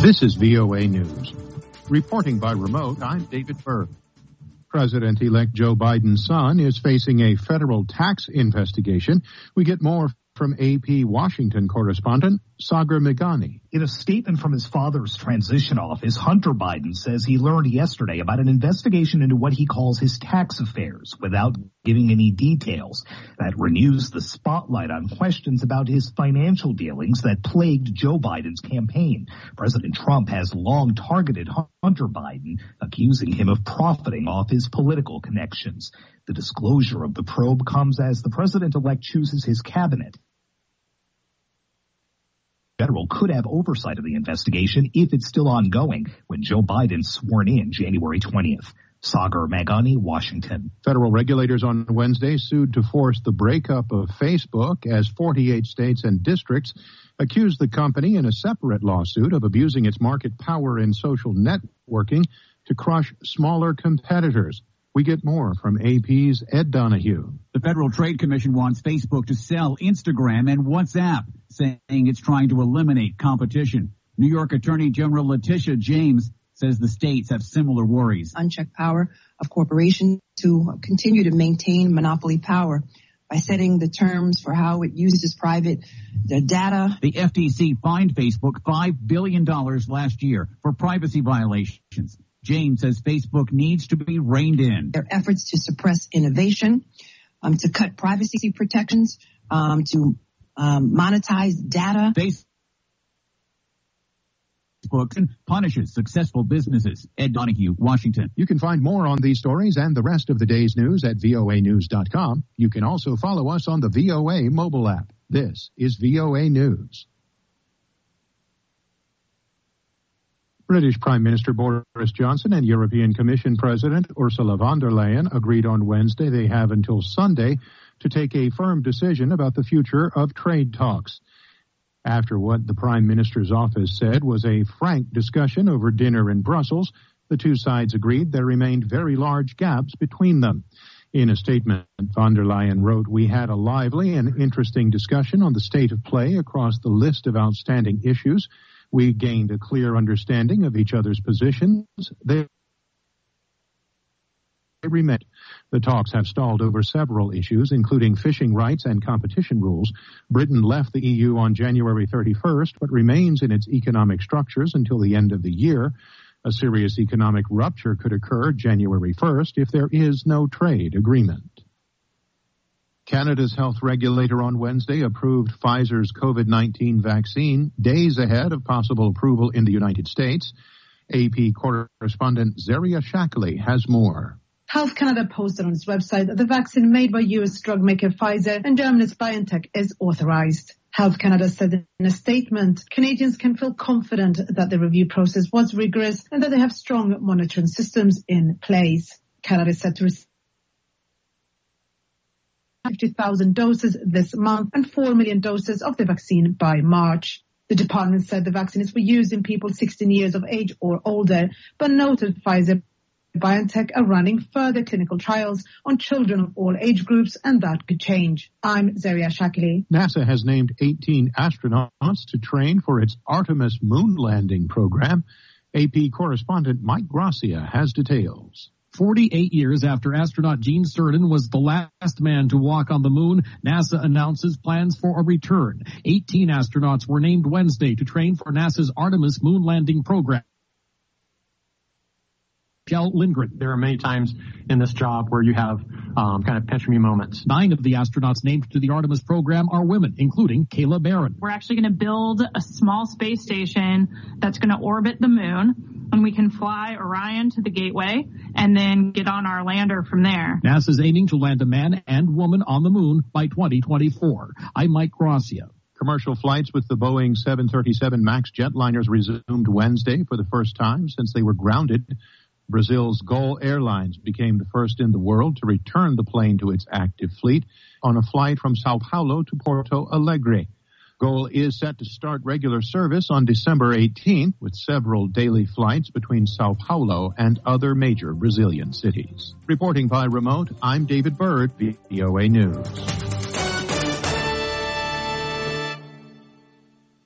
This is VOA News. Reporting by remote, I'm David Berg. President-elect Joe Biden's son is facing a federal tax investigation. We get more from AP Washington correspondent Sagar Meghani. In a statement from his father's transition office, Hunter Biden says he learned yesterday about an investigation into what he calls his tax affairs without giving any details. That renews the spotlight on questions about his financial dealings that plagued Joe Biden's campaign. President Trump has long targeted Hunter Biden, accusing him of profiting off his political connections. The disclosure of the probe comes as the president-elect chooses his cabinet. Federal could have oversight of the investigation if it's still ongoing when Joe Biden's sworn in January 20th. Sagar Meghani, Washington. Federal regulators on Wednesday sued to force the breakup of Facebook as 48 states and districts accused the company in a separate lawsuit of abusing its market power in social networking to crush smaller competitors. We get more from AP's Ed Donahue. The Federal Trade Commission wants Facebook to sell Instagram and WhatsApp, saying it's trying to eliminate competition. New York Attorney General Letitia James says the states have similar worries. Unchecked power of corporations to continue to maintain monopoly power by setting the terms for how it uses private data. The FTC fined Facebook $5 billion last year for privacy violations. James says Facebook needs to be reined in. Their efforts to suppress innovation, to cut privacy protections, to monetize data. Facebook punishes successful businesses. Ed Donahue, Washington. You can find more on these stories and the rest of the day's news at voanews.com. You can also follow us on the VOA mobile app. This is VOA News. British Prime Minister Boris Johnson and European Commission President Ursula von der Leyen agreed on Wednesday they have until Sunday to take a firm decision about the future of trade talks. After what the Prime Minister's office said was a frank discussion over dinner in Brussels, the two sides agreed there remained very large gaps between them. In a statement, von der Leyen wrote, "We had a lively and interesting discussion on the state of play across the list of outstanding issues. We gained a clear understanding of each other's positions. They remain. The talks have stalled over several issues, including fishing rights and competition rules. Britain left the EU on January 31st, but remains in its economic structures until the end of the year. A serious economic rupture could occur January 1st if there is no trade agreement." Canada's health regulator on Wednesday approved Pfizer's COVID-19 vaccine days ahead of possible approval in the United States. AP correspondent Zaria Shackley has more. Health Canada posted on its website that the vaccine made by U.S. drug maker Pfizer and Germany's BioNTech is authorized. Health Canada said in a statement, Canadians can feel confident that the review process was rigorous and that they have strong monitoring systems in place. Canada is set to receive 50,000 doses this month and 4 million doses of the vaccine by March. The department said the vaccine is for use in people 16 years of age or older, but noted Pfizer and BioNTech are running further clinical trials on children of all age groups, and that could change. I'm Zaria Shackley. NASA has named 18 astronauts to train for its Artemis moon landing program. AP correspondent Mike Gracia has details. 48 years after astronaut Gene Cernan was the last man to walk on the moon, NASA announces plans for a return. 18 astronauts were named Wednesday to train for NASA's Artemis moon landing program. Kjell Lindgren. There are many times in this job where you have kind of pinch me moments. 9 of the astronauts named to the Artemis program are women, including Kayla Barron. We're actually going to build a small space station that's going to orbit the moon, and we can fly Orion to the Gateway and then get on our lander from there. NASA's aiming to land a man and woman on the moon by 2024. I'm Mike Gracia. Commercial flights with the Boeing 737 MAX jetliners resumed Wednesday for the first time since they were grounded. Brazil's Gol Airlines became the first in the world to return the plane to its active fleet on a flight from Sao Paulo to Porto Alegre. Gol is set to start regular service on December 18th with several daily flights between Sao Paulo and other major Brazilian cities. Reporting by remote, I'm David Bird, VOA News.